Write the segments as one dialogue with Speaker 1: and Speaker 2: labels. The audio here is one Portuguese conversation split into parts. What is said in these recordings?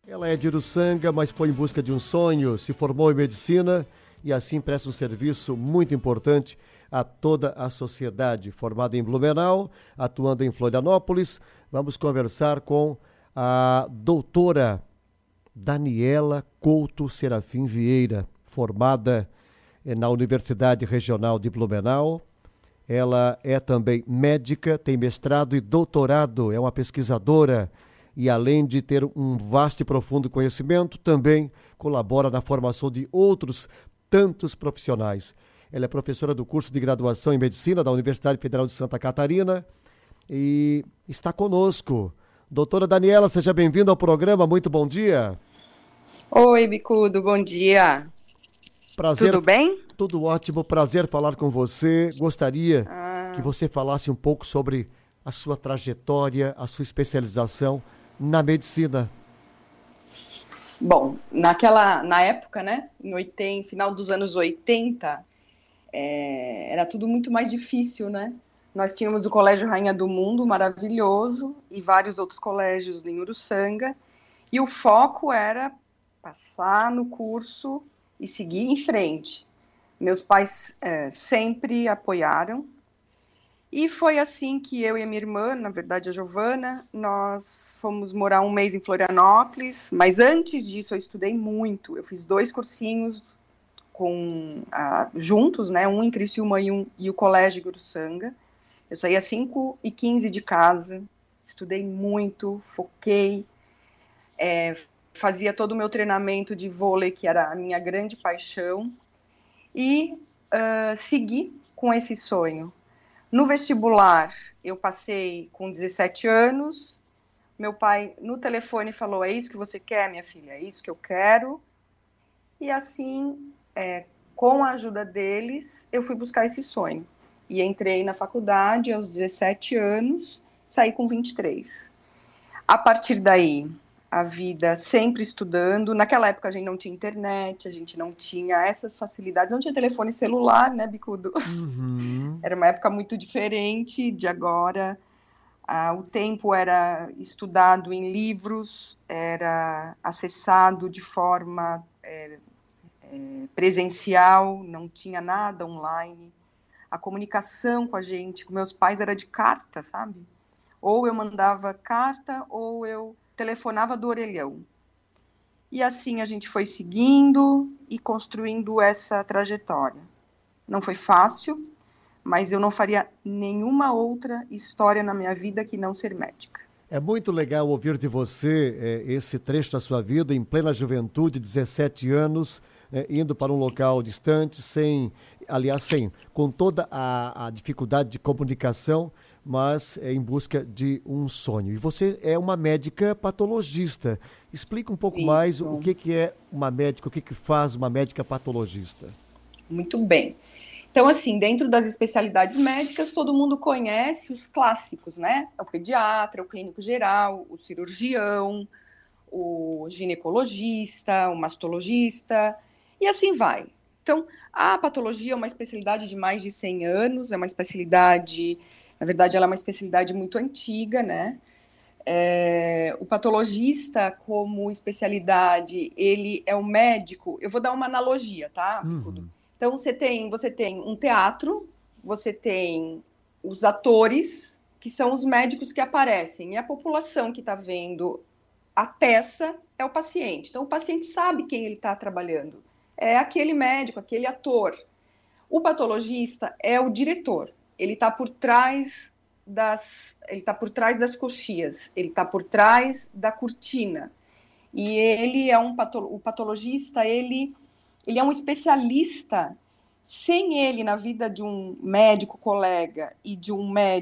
Speaker 1: Ela é de Uruçanga, mas foi em busca de um sonho, se formou em medicina e assim presta um serviço muito importante a toda a sociedade. Formada em Blumenau, atuando em Florianópolis, vamos conversar com a doutora Daniela Couto Serafim Vieira, formada na Universidade Regional de Blumenau. Ela é também médica, tem mestrado e doutorado, é uma pesquisadora e, além de ter um vasto e profundo conhecimento, também colabora na formação de outros tantos profissionais. Ela é professora do curso de graduação em medicina da Universidade Federal de Santa Catarina e está conosco. Doutora Daniela, seja bem-vinda ao programa, muito bom dia.
Speaker 2: Oi, Bicudo, bom dia.
Speaker 1: Prazer.
Speaker 2: Tudo bem?
Speaker 1: Tudo ótimo, prazer falar com você. Gostaria que você falasse um pouco sobre a sua trajetória, a sua especialização na medicina.
Speaker 2: Bom, na época, né, final dos anos 80, era tudo muito mais difícil, né? Nós tínhamos o Colégio Rainha do Mundo, maravilhoso, e vários outros colégios em Uruçanga, e o foco era passar no curso e seguir em frente. Meus pais sempre apoiaram, e foi assim que eu e a minha irmã, na verdade a Giovana, nós fomos morar um mês em Florianópolis, mas antes disso eu estudei muito, eu fiz 2 cursinhos juntos, né, um em Criciúma e o Colégio de Uruçanga. Eu saía às 5h15 de casa, estudei muito, foquei, fazia todo o meu treinamento de vôlei, que era a minha grande paixão, e segui com esse sonho. No vestibular, eu passei com 17 anos, meu pai no telefone falou, é isso que você quer, minha filha? É isso que eu quero. E assim, com a ajuda deles, eu fui buscar esse sonho. E entrei na faculdade aos 17 anos, saí com 23. A partir daí, a vida sempre estudando. Naquela época a gente não tinha internet, a gente não tinha essas facilidades, não tinha telefone celular, né, Bicudo?
Speaker 1: Uhum.
Speaker 2: Era uma época muito diferente de agora. O tempo era estudado em livros, era acessado de forma presencial, não tinha nada online. A comunicação com a gente, com meus pais, era de carta, sabe? Ou eu mandava carta, ou eu telefonava do orelhão. E assim a gente foi seguindo e construindo essa trajetória. Não foi fácil, mas eu não faria nenhuma outra história na minha vida que não ser médica.
Speaker 1: É muito legal ouvir de você esse trecho da sua vida, em plena juventude, 17 anos, indo para um local distante, com toda a dificuldade de comunicação, mas em busca de um sonho. E você é uma médica patologista. Explica um pouco mais o que é uma médica, o que faz uma médica patologista.
Speaker 2: Muito bem. Então, assim, dentro das especialidades médicas, todo mundo conhece os clássicos, né? O pediatra, o clínico geral, o cirurgião, o ginecologista, o mastologista, e assim vai. Então, a patologia é uma especialidade de mais de 100 anos, é uma especialidade, na verdade, ela é uma especialidade muito antiga, né? O patologista, como especialidade, ele é um médico. Eu vou dar uma analogia, tá? Então, você tem um teatro, você tem os atores, que são os médicos que aparecem, e a população que está vendo a peça é o paciente. Então, o paciente sabe quem ele está trabalhando. É aquele médico, aquele ator. O patologista é o diretor. Ele está por trás das coxias, ele está por trás da cortina. E ele é o patologista, ele é um especialista. Sem ele, na vida de um médico colega e de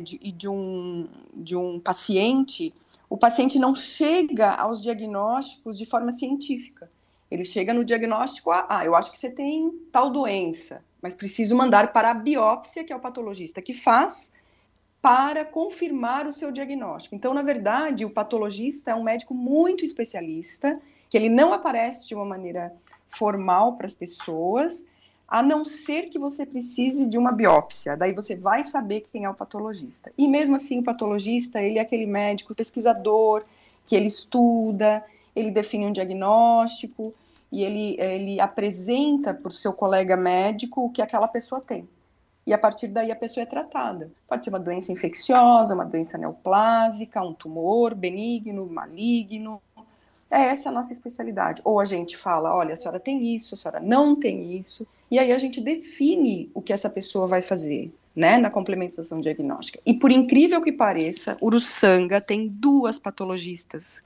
Speaker 2: um paciente, o paciente não chega aos diagnósticos de forma científica. Ele chega no diagnóstico, eu acho que você tem tal doença, mas preciso mandar para a biópsia, que é o patologista que faz, para confirmar o seu diagnóstico. Então, na verdade, o patologista é um médico muito especialista, que ele não aparece de uma maneira formal para as pessoas, a não ser que você precise de uma biópsia. Daí você vai saber quem é o patologista. E mesmo assim, o patologista, ele é aquele médico pesquisador, que ele estuda, ele define um diagnóstico e ele apresenta para o seu colega médico o que aquela pessoa tem. E a partir daí a pessoa é tratada. Pode ser uma doença infecciosa, uma doença neoplásica, um tumor benigno, maligno. Essa é a nossa especialidade. Ou a gente fala, olha, a senhora tem isso, a senhora não tem isso, e aí a gente define o que essa pessoa vai fazer, né, na complementação diagnóstica. E por incrível que pareça, Uruçanga tem 2 patologistas.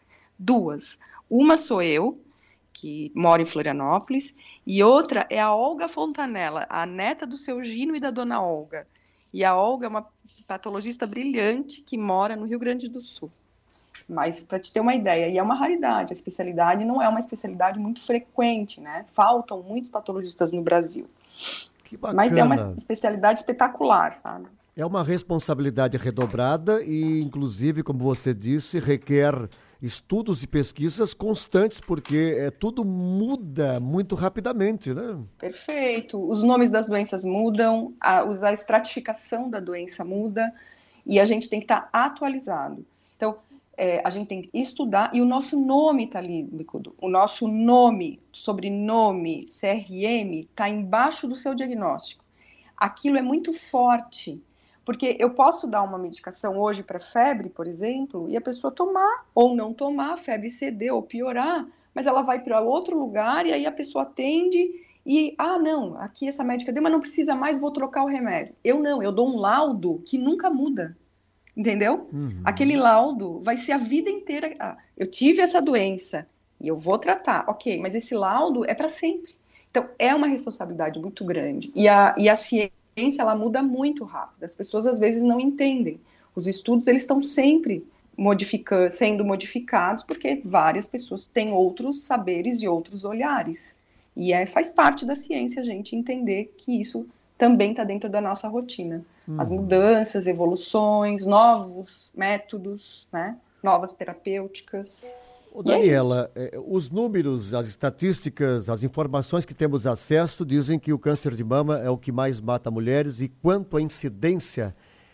Speaker 2: 2. Uma sou eu, que moro em Florianópolis, e outra é a Olga Fontanella, a neta do seu Gino e da dona Olga. E a Olga é uma patologista brilhante que mora no Rio Grande do Sul. Mas, para te ter uma ideia, e é uma raridade, a especialidade não é uma especialidade muito frequente, né? Faltam muitos patologistas no Brasil.
Speaker 1: Que bacana.
Speaker 2: Mas é uma especialidade espetacular, sabe?
Speaker 1: É uma responsabilidade redobrada e, inclusive, como você disse, requer estudos e pesquisas constantes, porque tudo muda muito rapidamente, né?
Speaker 2: Perfeito. Os nomes das doenças mudam, a estratificação da doença muda, e a gente tem que estar atualizado. Então, a gente tem que estudar, e o nosso nome está ali, Bicudo. O nosso nome, sobrenome, CRM, está embaixo do seu diagnóstico. Aquilo é muito forte, porque eu posso dar uma medicação hoje para febre, por exemplo, e a pessoa tomar ou não tomar, a febre ceder ou piorar, mas ela vai para outro lugar e aí a pessoa atende e, não, aqui essa médica deu, mas não precisa mais, vou trocar o remédio. Eu não, eu dou um laudo que nunca muda. Entendeu?
Speaker 1: Uhum.
Speaker 2: Aquele laudo vai ser a vida inteira. Eu tive essa doença e eu vou tratar. Ok, mas esse laudo é para sempre. Então, é uma responsabilidade muito grande. E a ciência, ela muda muito rápido. As pessoas, às vezes, não entendem. Os estudos, eles estão sempre sendo modificados porque várias pessoas têm outros saberes e outros olhares. E faz parte da ciência a gente entender que isso também está dentro da nossa rotina. As mudanças, evoluções, novos métodos, né? Novas terapêuticas.
Speaker 1: Ô, Daniela, os números, as estatísticas, as informações que temos acesso dizem que o câncer de mama é o que mais mata mulheres e quanto à incidência,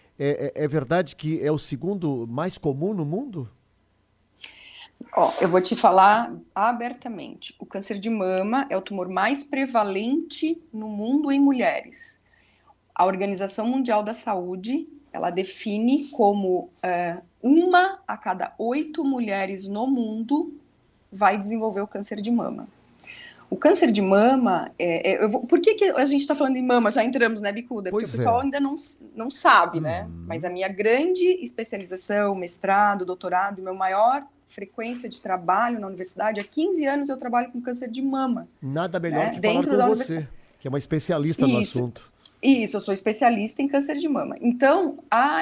Speaker 1: é verdade que é o segundo mais comum no mundo?
Speaker 2: Eu vou te falar abertamente. O câncer de mama é o tumor mais prevalente no mundo em mulheres. A Organização Mundial da Saúde, ela define como 1 a cada 8 mulheres no mundo vai desenvolver o câncer de mama. O câncer de mama, por que a gente está falando de mama? Já entramos, né, Bicuda? Porque o pessoal ainda não sabe, né? Mas a minha grande especialização, mestrado, doutorado, meu maior frequência de trabalho na universidade, há 15 anos eu trabalho com câncer de mama.
Speaker 1: Nada melhor que falar com você, que é uma especialista no assunto.
Speaker 2: Isso, eu sou especialista em câncer de mama. Então,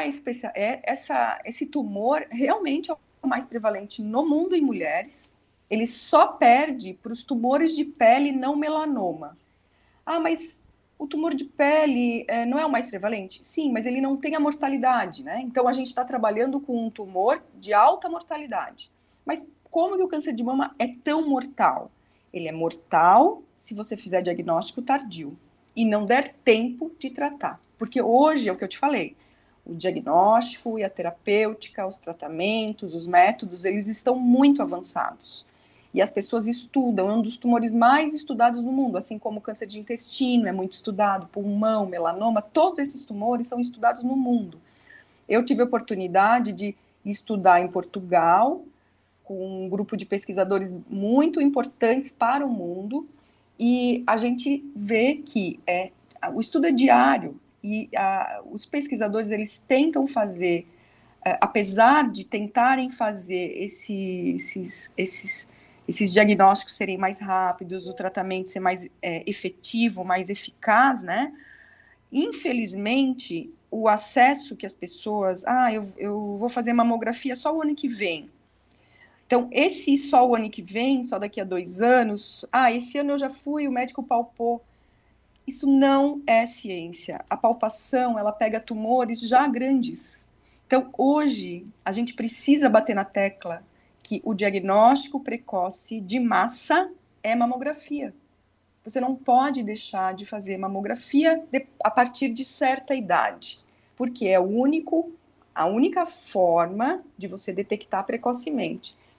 Speaker 2: esse tumor realmente é o mais prevalente no mundo em mulheres. Ele só perde para os tumores de pele não melanoma. Mas o tumor de pele não é o mais prevalente? Sim, mas ele não tem a mortalidade, né? Então, a gente está trabalhando com um tumor de alta mortalidade. Mas como que o câncer de mama é tão mortal? Ele é mortal se você fizer diagnóstico tardio e não der tempo de tratar. Porque hoje, é o que eu te falei, o diagnóstico e a terapêutica, os tratamentos, os métodos, eles estão muito avançados. E as pessoas estudam, é um dos tumores mais estudados no mundo, assim como o câncer de intestino é muito estudado, pulmão, melanoma, todos esses tumores são estudados no mundo. Eu tive a oportunidade de estudar em Portugal, com um grupo de pesquisadores muito importantes para o mundo, e a gente vê que o estudo é diário, e os pesquisadores, eles tentam fazer, apesar de tentarem fazer esses diagnósticos serem mais rápidos, o tratamento ser mais efetivo, mais eficaz, né? Infelizmente, o acesso que as pessoas... eu vou fazer mamografia só o ano que vem. Então, esse só o ano que vem, só daqui a 2 anos... esse ano eu já fui, o médico palpou. Isso não é ciência. A palpação, ela pega tumores já grandes. Então, hoje, a gente precisa bater na tecla que o diagnóstico precoce de massa é mamografia. Você não pode deixar de fazer mamografia a partir de certa idade, porque é a única forma de você detectar precocemente.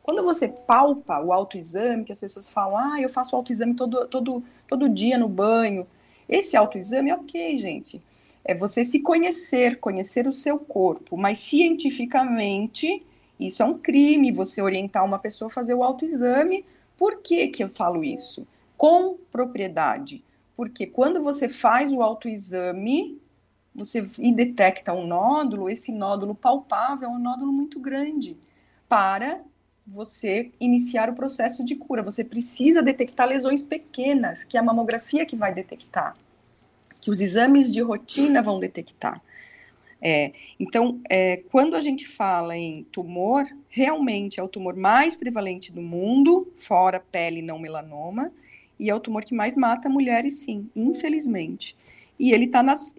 Speaker 2: Quando você palpa o autoexame, que as pessoas falam, eu faço autoexame todo dia no banho. Esse autoexame, ok, gente, é você se conhecer, conhecer o seu corpo, mas cientificamente isso é um crime, você orientar uma pessoa a fazer o autoexame. Por que que eu falo isso? Com propriedade. Porque quando você faz o autoexame, e detecta um nódulo, esse nódulo palpável é um nódulo muito grande. Para você iniciar o processo de cura, você precisa detectar lesões pequenas, que é a mamografia que vai detectar, que os exames de rotina vão detectar. Então, quando a gente fala em tumor, realmente é o tumor mais prevalente do mundo, fora pele não melanoma, e é o tumor que mais mata mulheres, sim, infelizmente. E ele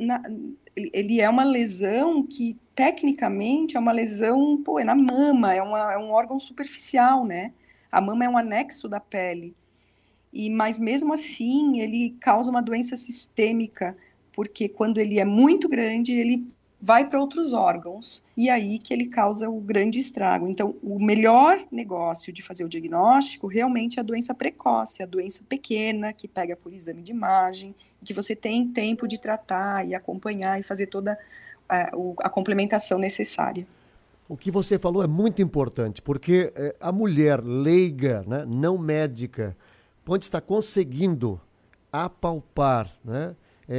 Speaker 2: ele é uma lesão que, tecnicamente, é uma lesão, é na mama, é um órgão superficial, né? A mama é um anexo da pele. Mas, mesmo assim, ele causa uma doença sistêmica, porque quando ele é muito grande, ele vai para outros órgãos, e aí que ele causa o grande estrago. Então, o melhor negócio de fazer o diagnóstico realmente é a doença precoce, a doença pequena, que pega por exame de imagem, que você tem tempo de tratar e acompanhar e fazer toda a complementação necessária.
Speaker 1: O que você falou é muito importante, porque a mulher leiga, né, não médica, pode estar conseguindo apalpar, né,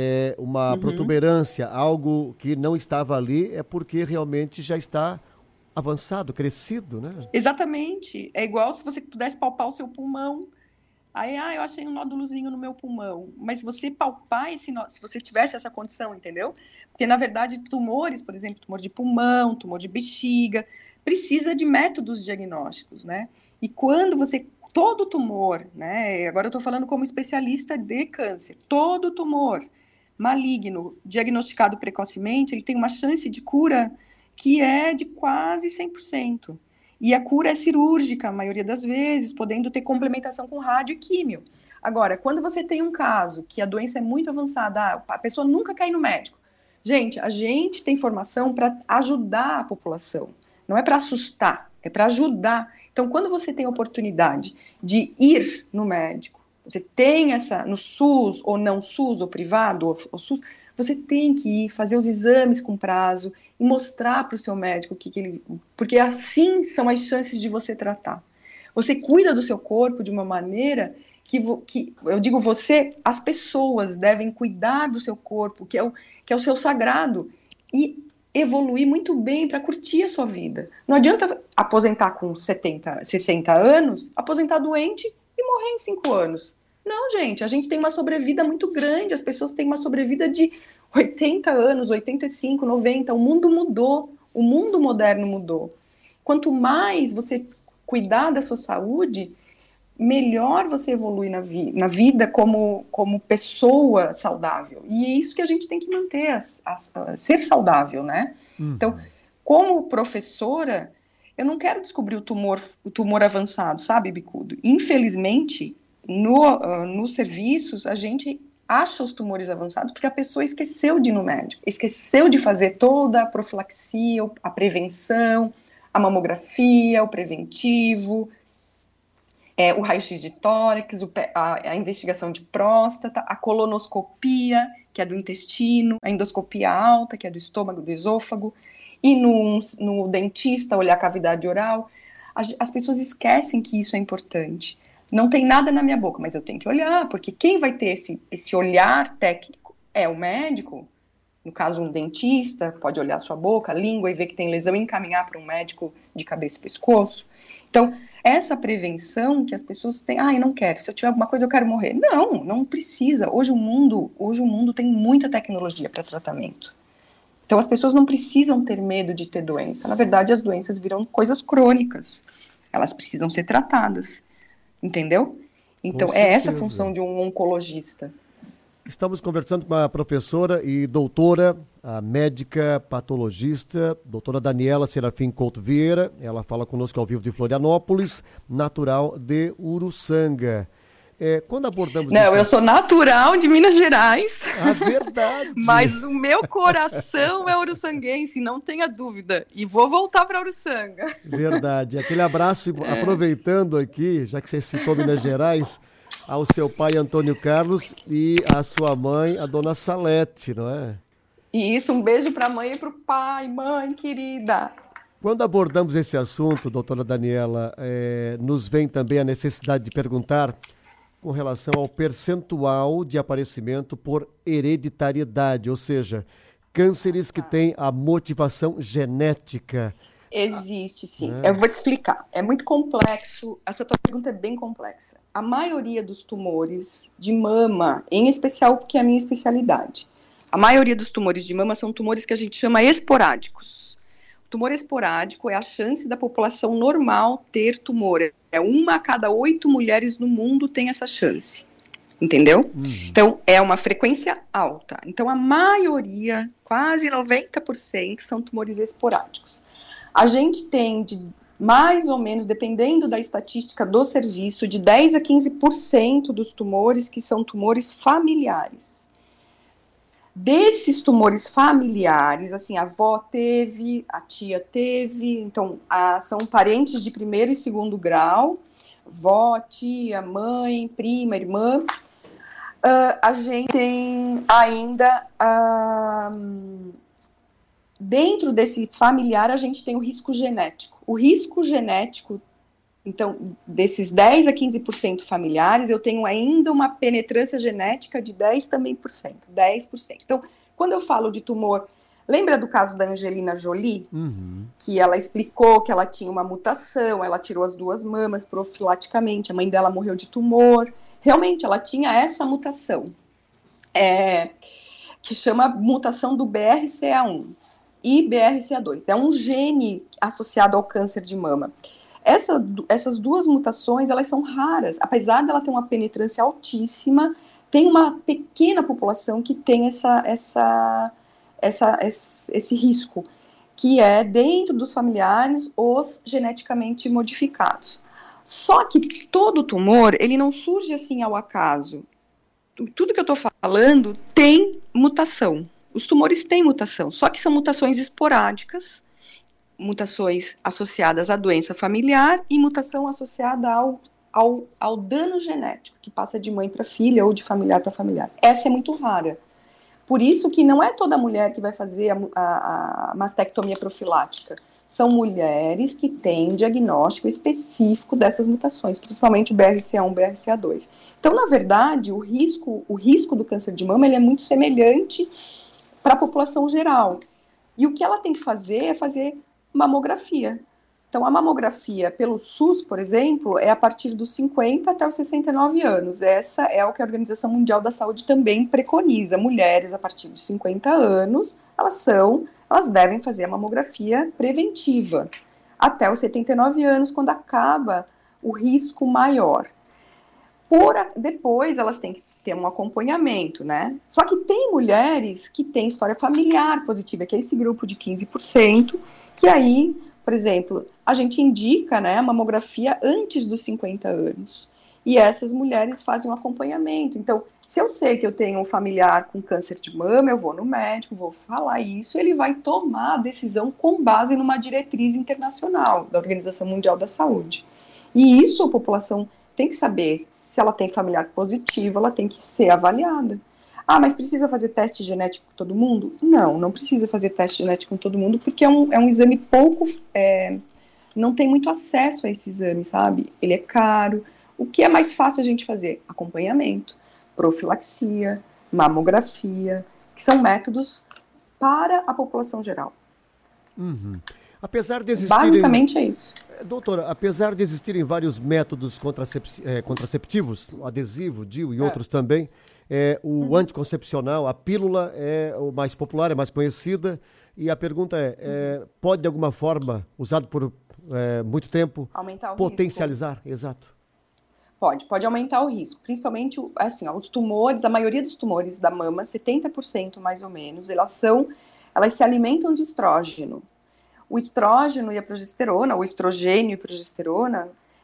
Speaker 1: uma protuberância, algo que não estava ali, é porque realmente já está avançado, crescido, né?
Speaker 2: Exatamente. É igual se você pudesse palpar o seu pulmão. Aí, eu achei um nódulozinho no meu pulmão. Mas se você palpar esse nódulo, se você tivesse essa condição, entendeu? Porque, na verdade, tumores, por exemplo, tumor de pulmão, tumor de bexiga, precisa de métodos diagnósticos, né? E quando todo tumor, né? Agora eu estou falando como especialista de câncer, todo tumor maligno diagnosticado precocemente, ele tem uma chance de cura que é de quase 100%. E a cura é cirúrgica, a maioria das vezes, podendo ter complementação com rádio e químio. Agora, quando você tem um caso que a doença é muito avançada, a pessoa nunca cai no médico. Gente, a gente tem formação para ajudar a população, não é para assustar, é para ajudar. Então, quando você tem a oportunidade de ir no médico, você tem no SUS, ou não SUS, ou privado, ou SUS, você tem que ir fazer os exames com prazo e mostrar para o seu médico porque assim são as chances de você tratar. Você cuida do seu corpo de uma maneira que eu digo as pessoas devem cuidar do seu corpo, que é o seu sagrado, e evoluir muito bem para curtir a sua vida. Não adianta aposentar com 70, 60 anos, aposentar doente e morrer em 5 anos. Não, gente, a gente tem uma sobrevida muito grande, as pessoas têm uma sobrevida de 80 anos, 85, 90, o mundo mudou, o mundo moderno mudou. Quanto mais você cuidar da sua saúde, melhor você evolui na vida como pessoa saudável. E é isso que a gente tem que manter, ser saudável, né? Então, como professora, eu não quero descobrir o tumor avançado, sabe, Bicudo? Infelizmente, nos serviços, a gente acha os tumores avançados porque a pessoa esqueceu de ir no médico, esqueceu de fazer toda a profilaxia, a prevenção, a mamografia, o preventivo, o raio-x de tórax, a investigação de próstata, a colonoscopia, que é do intestino, a endoscopia alta, que é do estômago, do esôfago, e no dentista olhar a cavidade oral. As pessoas esquecem que isso é importante. Não tem nada na minha boca, mas eu tenho que olhar, porque quem vai ter esse olhar técnico é o médico. No caso, um dentista pode olhar a sua boca, a língua e ver que tem lesão e encaminhar para um médico de cabeça e pescoço. Então, essa prevenção que as pessoas têm, eu não quero, se eu tiver alguma coisa eu quero morrer. Não precisa. Hoje o mundo tem muita tecnologia para tratamento. Então, as pessoas não precisam ter medo de ter doença. Na verdade, as doenças viram coisas crônicas. Elas precisam ser tratadas. Entendeu? Então, é essa a função de um oncologista.
Speaker 1: Estamos conversando com a professora e doutora, a médica patologista, doutora Daniela Serafim Couto Vieira. Ela fala conosco ao vivo de Florianópolis, natural de Uruçanga. Quando abordamos
Speaker 2: Não, eu sou natural de Minas Gerais.
Speaker 1: Ah, verdade!
Speaker 2: Mas o meu coração é uruçanguense, não tenha dúvida. E vou voltar para Uruçanga.
Speaker 1: Verdade. Aquele abraço, aproveitando aqui, já que você citou Minas Gerais, ao seu pai Antônio Carlos e à sua mãe, a dona Salete, não é?
Speaker 2: E isso, um beijo para a mãe e para o pai, mãe querida.
Speaker 1: Quando abordamos esse assunto, doutora Daniela, nos vem também a necessidade de perguntar com relação ao percentual de aparecimento por hereditariedade, ou seja, cânceres que têm a motivação genética.
Speaker 2: Existe, sim. Eu vou te explicar. É muito complexo. Essa tua pergunta é bem complexa. A maioria dos tumores de mama, em especial porque é a minha especialidade, a maioria dos tumores de mama são tumores que a gente chama esporádicos. O tumor esporádico é a chance da população normal ter tumor. Uma a cada 8 mulheres no mundo tem essa chance. Entendeu? Então, é uma frequência alta. Então, a maioria, quase 90%, são tumores esporádicos. A gente tem, mais ou menos, dependendo da estatística do serviço, de 10 a 15% dos tumores que são tumores familiares. Desses tumores familiares, assim, a avó teve, a tia teve, então, são parentes de primeiro e segundo grau, vó, tia, mãe, prima, irmã. A gente tem ainda, dentro desse familiar, a gente tem o risco genético. O risco genético, então, desses 10 a 15% familiares, eu tenho ainda uma penetrância genética de 10 também por cento, 10%. Então, quando eu falo de tumor, lembra do caso da Angelina Jolie? Que ela explicou que ela tinha uma mutação, ela tirou as 2 mamas profilaticamente, a mãe dela morreu de tumor. Realmente, ela tinha essa mutação, que chama mutação do BRCA1 e BRCA2. É um gene associado ao câncer de mama. Essas 2 mutações, elas são raras. Apesar dela ter uma penetrância altíssima, tem uma pequena população que tem esse risco, que é dentro dos familiares os geneticamente modificados. Só que todo tumor, ele não surge assim ao acaso. Tudo que eu estou falando tem mutação. Os tumores têm mutação, só que são mutações esporádicas, mutações associadas à doença familiar e mutação associada ao dano genético, que passa de mãe para filha ou de familiar para familiar. Essa é muito rara. Por isso que não é toda mulher que vai fazer a mastectomia profilática. São mulheres que têm diagnóstico específico dessas mutações, principalmente o BRCA1 e BRCA2. Então, na verdade, o risco do câncer de mama ele é muito semelhante para a população geral. E o que ela tem que fazer é fazer mamografia. Então, a mamografia pelo SUS, por exemplo, é a partir dos 50 até os 69 anos. Essa é o que a Organização Mundial da Saúde também preconiza. Mulheres a partir dos 50 anos, elas devem fazer a mamografia preventiva até os 79 anos, quando acaba o risco maior. Depois, elas têm que ter um acompanhamento, né? Só que tem mulheres que têm história familiar positiva, que é esse grupo de 15%, que aí, por exemplo, a gente indica, né, a mamografia antes dos 50 anos. E essas mulheres fazem um acompanhamento. Então, se eu sei que eu tenho um familiar com câncer de mama, eu vou no médico, vou falar isso, ele vai tomar a decisão com base numa diretriz internacional da Organização Mundial da Saúde. E isso a população tem que saber. Se ela tem familiar positivo, ela tem que ser avaliada. Ah, mas precisa fazer teste genético com todo mundo? Não precisa fazer teste genético com todo mundo, porque é um exame pouco... não tem muito acesso a esse exame, sabe? Ele é caro. O que é mais fácil a gente fazer? Acompanhamento, profilaxia, mamografia, que são métodos para a população geral.
Speaker 1: Apesar de existirem...
Speaker 2: Basicamente é isso.
Speaker 1: Doutora, apesar de existirem vários métodos contraceptivos, o adesivo, DIU e outros também, o anticoncepcional, a pílula é o mais popular, é mais conhecida, e a pergunta pode de alguma forma, usado por muito tempo,
Speaker 2: aumentar o
Speaker 1: potencializar?
Speaker 2: Risco.
Speaker 1: Exato.
Speaker 2: Pode aumentar o risco, principalmente, assim, os tumores, a maioria dos tumores da mama, 70% mais ou menos, elas se alimentam de estrógeno. O estrógeno e a progesterona, o estrogênio e a progesterona,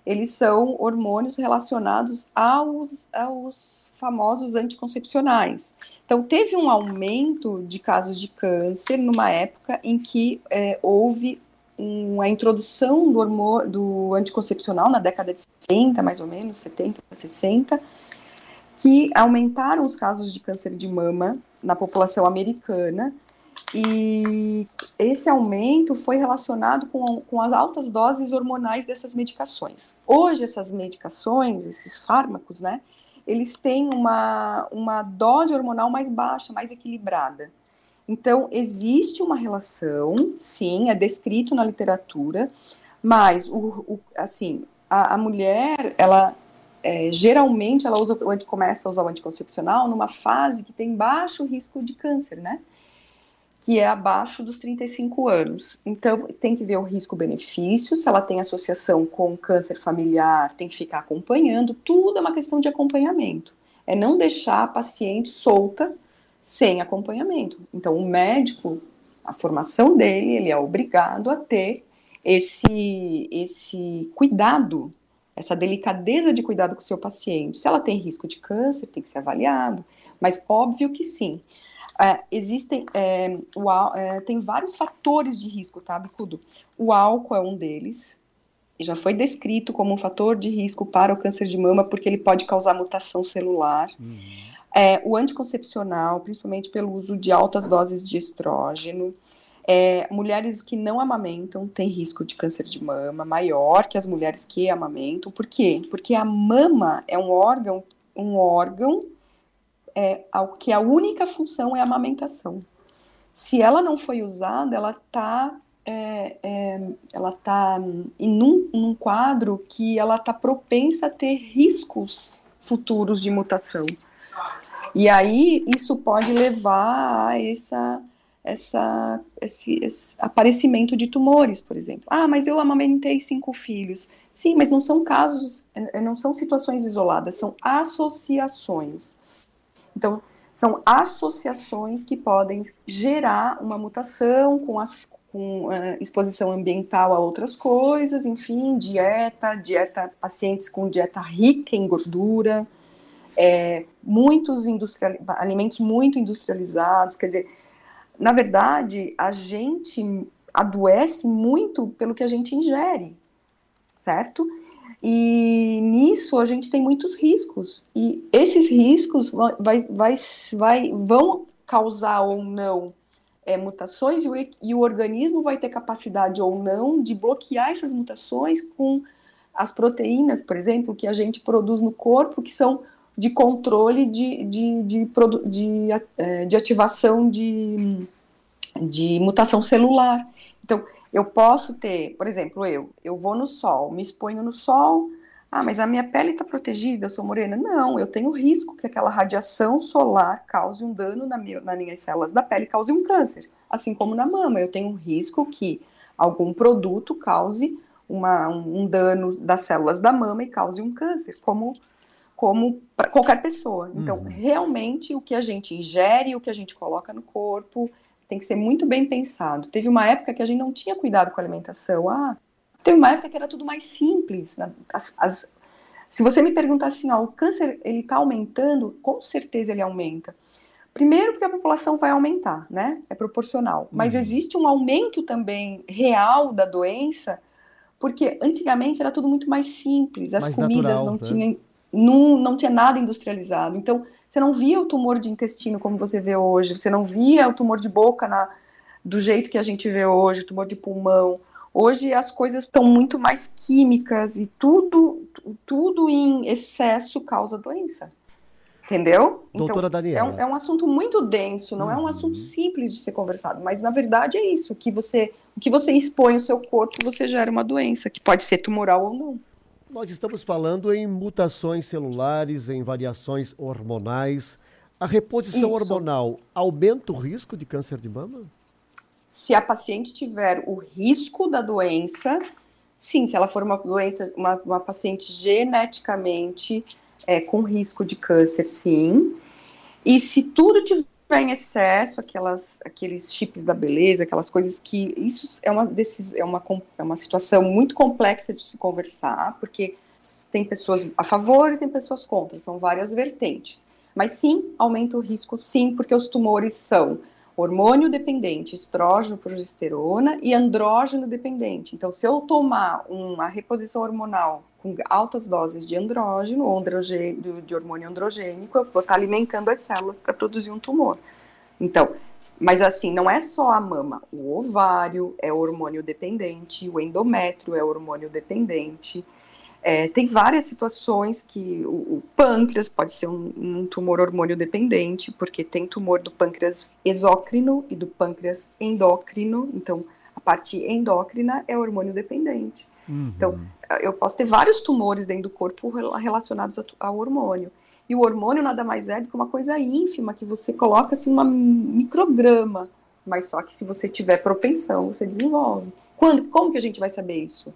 Speaker 2: eles são hormônios relacionados aos famosos anticoncepcionais. Então, teve um aumento de casos de câncer numa época em que houve a introdução do anticoncepcional na década de 60, mais ou menos, 70, 60, que aumentaram os casos de câncer de mama na população americana, e esse aumento foi relacionado com as altas doses hormonais dessas medicações. Hoje, essas medicações, esses fármacos, né, eles têm uma dose hormonal mais baixa, mais equilibrada. Então, existe uma relação, sim, é descrito na literatura, mas, assim, a mulher, ela, geralmente, ela começa a usar o anticoncepcional numa fase que tem baixo risco de câncer, né? Que é abaixo dos 35 anos. Então, tem que ver o risco-benefício, se ela tem associação com câncer familiar, tem que ficar acompanhando, tudo é uma questão de acompanhamento. É não deixar a paciente solta, sem acompanhamento. Então, o médico, a formação dele, ele é obrigado a ter esse cuidado, essa delicadeza de cuidado com o seu paciente. Se ela tem risco de câncer, tem que ser avaliado, mas óbvio que sim. Tem vários fatores de risco, tá, Bicudo? O álcool é um deles, e já foi descrito como um fator de risco para o câncer de mama, porque ele pode causar mutação celular. O anticoncepcional, principalmente pelo uso de altas doses de estrógeno. Mulheres que não amamentam têm risco de câncer de mama maior que as mulheres que amamentam. Por quê? Porque a mama é um órgão que a única função é a amamentação. Se ela não foi usada, ela está em um quadro que ela está propensa a ter riscos futuros de mutação. E aí isso pode levar a esse aparecimento de tumores, por exemplo. Mas eu amamentei 5 filhos. Sim, mas não são casos, não são situações isoladas, são associações. Então, são associações que podem gerar uma mutação com exposição ambiental a outras coisas, enfim, dieta, pacientes com dieta rica em gordura, alimentos muito industrializados. Quer dizer, na verdade, a gente adoece muito pelo que a gente ingere, certo? E nisso a gente tem muitos riscos, e esses riscos vão causar ou não mutações, e o organismo vai ter capacidade ou não de bloquear essas mutações com as proteínas, por exemplo, que a gente produz no corpo, que são de controle de ativação de mutação celular. Então, eu posso ter, por exemplo, eu vou no sol, me exponho no sol, mas a minha pele está protegida, eu sou morena. Não, eu tenho risco que aquela radiação solar cause um dano nas minhas células da pele, cause um câncer. Assim como na mama, eu tenho um risco que algum produto cause um dano das células da mama e cause um câncer, como para qualquer pessoa. Então, realmente, o que a gente ingere, o que a gente coloca no corpo, tem que ser muito bem pensado. Teve uma época que a gente não tinha cuidado com a alimentação. Teve uma época que era tudo mais simples. Né? Se você me perguntar assim, o câncer, ele está aumentando? Com certeza ele aumenta. Primeiro porque a população vai aumentar, né? É proporcional. Mas existe um aumento também real da doença, porque antigamente era tudo muito mais simples. As comidas não tinham... Não tinha nada industrializado. Então, você não via o tumor de intestino como você vê hoje, você não via o tumor de boca do jeito que a gente vê hoje, o tumor de pulmão. Hoje as coisas estão muito mais químicas e tudo em excesso causa doença. Entendeu?
Speaker 1: Doutora
Speaker 2: então,
Speaker 1: Daniela.
Speaker 2: É um assunto muito denso, não é um assunto simples de ser conversado, mas na verdade é isso, o que você expõe o seu corpo, você gera uma doença, que pode ser tumoral ou não.
Speaker 1: Nós estamos falando em mutações celulares, em variações hormonais. A reposição hormonal aumenta o risco de câncer de mama?
Speaker 2: Se a paciente tiver o risco da doença, sim. Se ela for uma doença, uma paciente geneticamente com risco de câncer, sim. E se tudo tiver tiver em excesso, aqueles chips da beleza, aquelas coisas que... Isso é uma situação muito complexa de se conversar, porque tem pessoas a favor e tem pessoas contra, são várias vertentes. Mas sim, aumenta o risco, sim, porque os tumores são hormônio dependente, estrógeno, progesterona e andrógeno dependente. Então, se eu tomar uma reposição hormonal com altas doses de andrógeno ou de hormônio androgênico, eu vou estar alimentando as células para produzir um tumor. Então, mas assim, não é só a mama, o ovário é hormônio dependente, o endométrio é hormônio dependente. Tem várias situações que o pâncreas pode ser um tumor hormônio dependente, porque tem tumor do pâncreas exócrino e do pâncreas endócrino, então a parte endócrina é hormônio dependente. Uhum. Então, eu posso ter vários tumores dentro do corpo relacionados ao hormônio. E o hormônio nada mais é do que uma coisa ínfima, que você coloca assim, uma micrograma, mas só que se você tiver propensão, você desenvolve. Como que a gente vai saber isso?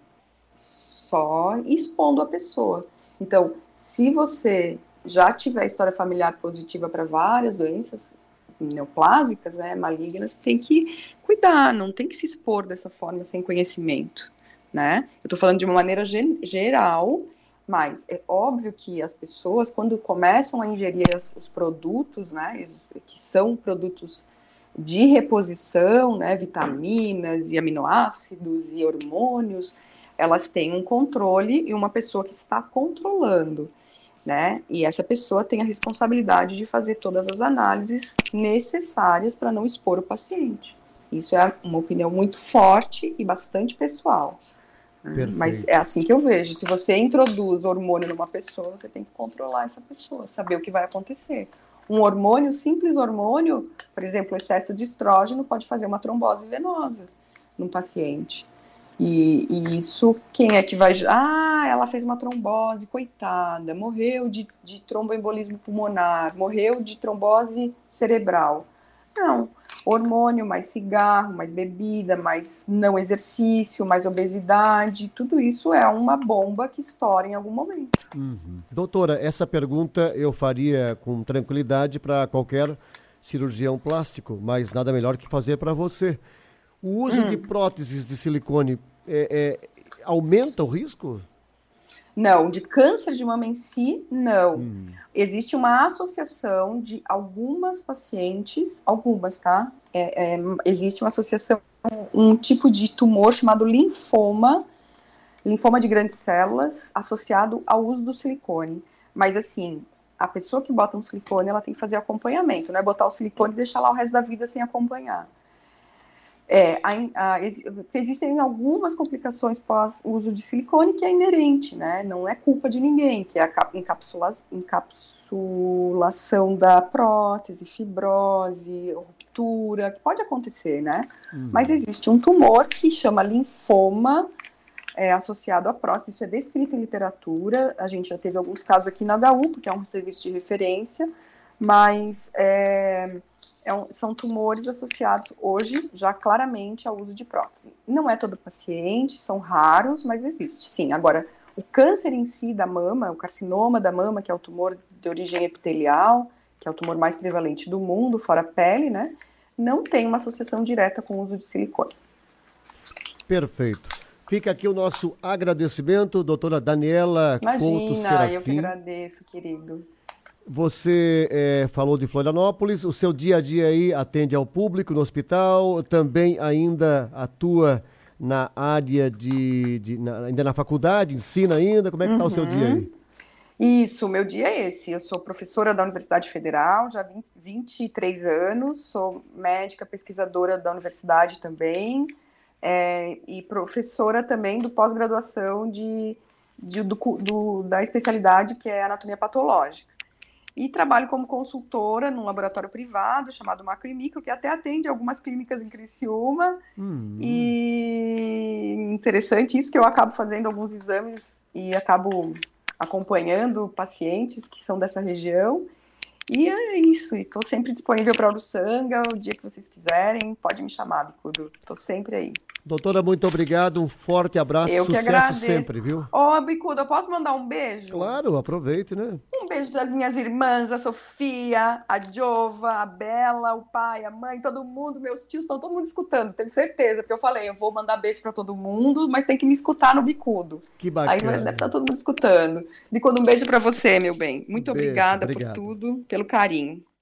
Speaker 2: Só expondo a pessoa. Então, se você já tiver história familiar positiva para várias doenças neoplásicas, malignas, tem que cuidar, não tem que se expor dessa forma sem conhecimento, né? Eu estou falando de uma maneira geral, mas é óbvio que as pessoas, quando começam a ingerir os produtos, né, que são produtos de reposição, né, vitaminas e aminoácidos e hormônios, elas têm um controle e uma pessoa que está controlando, né? E essa pessoa tem a responsabilidade de fazer todas as análises necessárias para não expor o paciente. Isso é uma opinião muito forte e bastante pessoal. Perfeito. Mas é assim que eu vejo. Se você introduz hormônio numa pessoa, você tem que controlar essa pessoa, saber o que vai acontecer. Um hormônio, simples hormônio, por exemplo, o excesso de estrógeno pode fazer uma trombose venosa num paciente. E isso, quem é que vai... ela fez uma trombose, coitada, morreu de tromboembolismo pulmonar, morreu de trombose cerebral. Não, hormônio, mais cigarro, mais bebida, mais não exercício, mais obesidade, tudo isso é uma bomba que estoura em algum momento.
Speaker 1: Uhum. Doutora, essa pergunta eu faria com tranquilidade para qualquer cirurgião plástico, mas nada melhor que fazer para você. O uso de próteses de silicone aumenta o risco?
Speaker 2: Não, de câncer de mama em si, não. Existe uma associação de algumas pacientes, tá? Existe uma associação, um tipo de tumor chamado linfoma de grandes células, associado ao uso do silicone. Mas, assim, a pessoa que bota um silicone, ela tem que fazer acompanhamento, não é botar o silicone e deixar lá o resto da vida sem acompanhar. Existem algumas complicações pós-uso de silicone que é inerente, né? Não é culpa de ninguém, que é a encapsulação da prótese, fibrose, ruptura, que pode acontecer, né? Mas existe um tumor que chama linfoma associado à prótese, isso é descrito em literatura, a gente já teve alguns casos aqui na HU, porque é um serviço de referência, mas... são tumores associados hoje já claramente ao uso de prótese. Não é todo paciente, são raros, mas existe, sim. Agora, o câncer em si da mama, o carcinoma da mama, que é o tumor de origem epitelial, que é o tumor mais prevalente do mundo, fora a pele, né, não tem uma associação direta com o uso de silicone.
Speaker 1: Perfeito. Fica aqui o nosso agradecimento, doutora Daniela Couto Serafim.
Speaker 2: Eu que agradeço, querido.
Speaker 1: Você falou de Florianópolis, o seu dia a dia aí atende ao público no hospital, também ainda atua na área ainda na faculdade, ensina ainda, como é que está o seu dia aí?
Speaker 2: Isso, o meu dia é esse, eu sou professora da Universidade Federal, já há 23 anos, sou médica pesquisadora da universidade também, e professora também do pós-graduação da especialidade que é anatomia patológica. E trabalho como consultora num laboratório privado chamado Macro e Micro, que até atende algumas clínicas em Criciúma. E interessante isso, que eu acabo fazendo alguns exames e acabo acompanhando pacientes que são dessa região. E é isso, estou sempre disponível para a Uruçanga, o dia que vocês quiserem, pode me chamar, Bicudo, estou sempre aí.
Speaker 1: Doutora, muito obrigado, um forte abraço,
Speaker 2: eu
Speaker 1: sucesso sempre, viu?
Speaker 2: Bicudo, eu posso mandar um beijo?
Speaker 1: Claro, aproveite, né?
Speaker 2: Um beijo para as minhas irmãs, a Sofia, a Jova, a Bela, o pai, a mãe, todo mundo, meus tios, estão todo mundo escutando, tenho certeza, porque eu falei, eu vou mandar beijo para todo mundo, mas tem que me escutar no Bicudo.
Speaker 1: Que bacana.
Speaker 2: Aí deve estar todo mundo escutando. Bicudo, um beijo para você, meu bem. Muito
Speaker 1: Beijo,
Speaker 2: obrigada por
Speaker 1: obrigado.
Speaker 2: tudo, pelo carinho.